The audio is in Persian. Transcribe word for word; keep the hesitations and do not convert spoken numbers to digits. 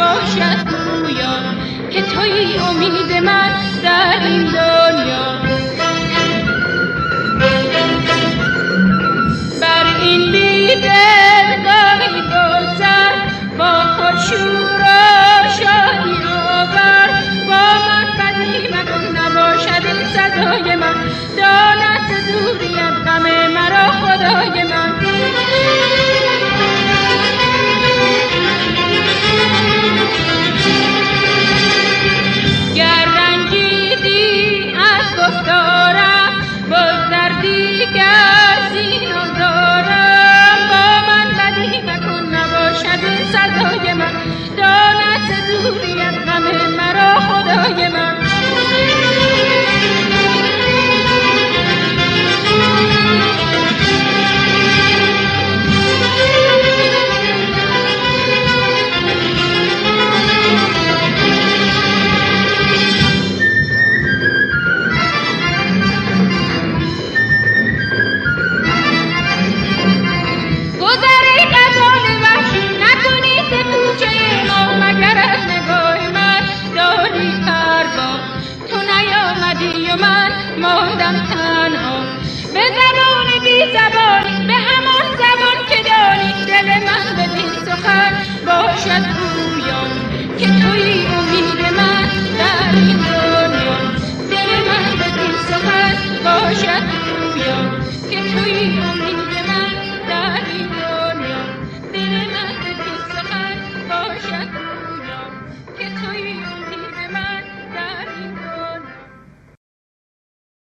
باشد گویا که تویی امید من در این دنیا. بر این بی‌دل گاهی گذر با خودشور و شادی آور، با من بدی مکن نباشد این سزای من، داند دوریت غم مرا خدای من. گر رنجیدی از گفتارم بگذردی که از این دارم، با من بدی مکن نباشد این سزای من، داند دوریت غم مرا خدای من. ماندم تنها به زبان بی زبانی، به همان زبان که دانی دل من بدین سخن باشد